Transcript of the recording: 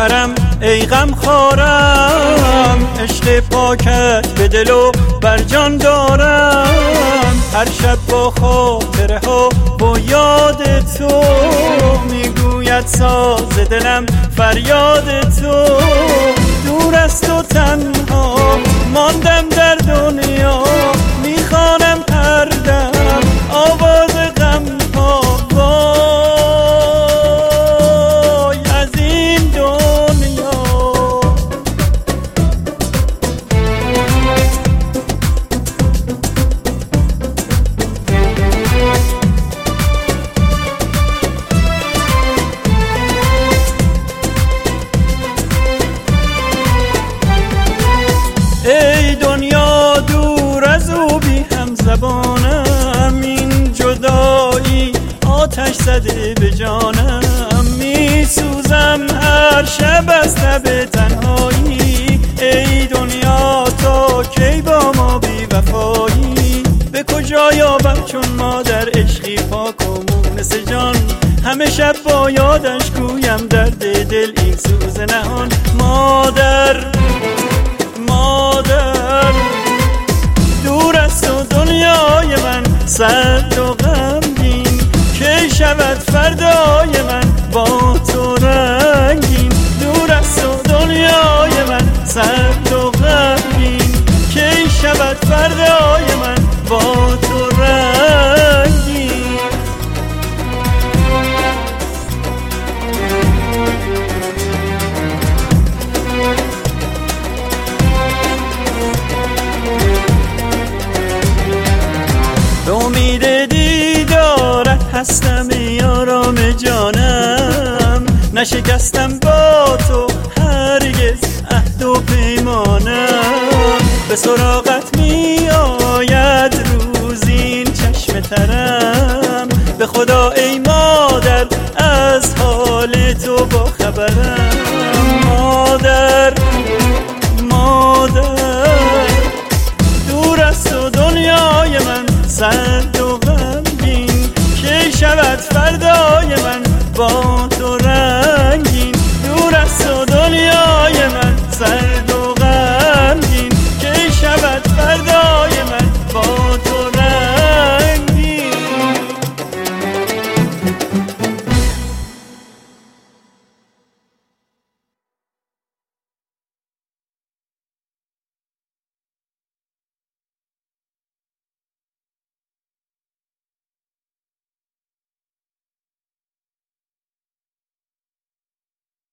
گوهرم ای غم خارم، عشق پاکت به دل و بر جان دارم. هر شب با خاطره ها با یاد تو میگوید ساز دلم فریاد تو. دور از تو تنها ماندم در دنیا، میخوانم هر دم آواز غم ها. وای از این دنیا. ای دنیا دور از او بی هم زبانم، این جدایی آتش زده به جانم. میسوزم هر شب از تب تنهایی، ای دنیا تا کی با ما بی وفایی. به کجا یابم چون ما در عشقی پاک و مونس جان، همه شب با یادش گویم درد دل این سوز نهان. مادر دور از تو دنیای من سرد و غمگین، کی شود فردای من با تو رنگین. دور از تو دنیای من سرد و غمگین، کی شود فردای من با تو رنگین. به امید دیدارت هستم ای آرام جانم، نشکستم با تو هرگز عهد و پیمانم. به سراغت می آید روز این چشم ترم، به خدا ای مادر از حال تو با خبرم. مادر دور از تو دنیای من سرد و غمگین، کی شود فردا